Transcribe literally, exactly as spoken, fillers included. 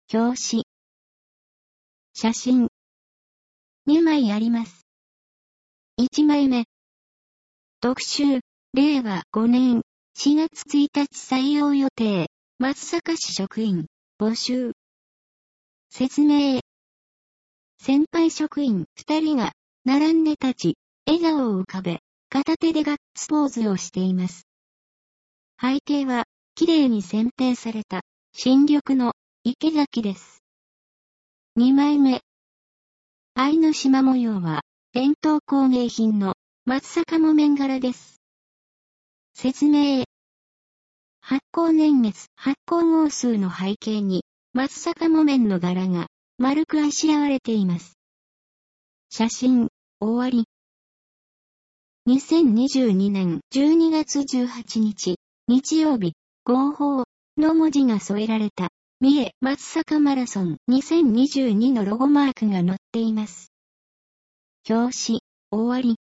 表紙。写真。にまいあります。いちまいめ。特集、れいわごねんしがつついたち採用予定、松阪市職員、募集。説明。先輩職員ふたりが、並んで立ち、笑顔を浮かべ、片手でガッツポーズをしています。背景は、綺麗に剪定された、新緑の池崎です。にまいめ。愛の縞模様は、伝統工芸品の松阪木綿柄です。説明。発行年月、発行号数の背景に、松阪木綿の柄が丸くあしらわれています。写真、終わり。にせんにじゅうにねんじゅうにがつじゅうはちにち、日曜日、号砲の文字が添えられた、三重松阪マラソンにせんにじゅうにのロゴマークが載っています。表紙、終わり。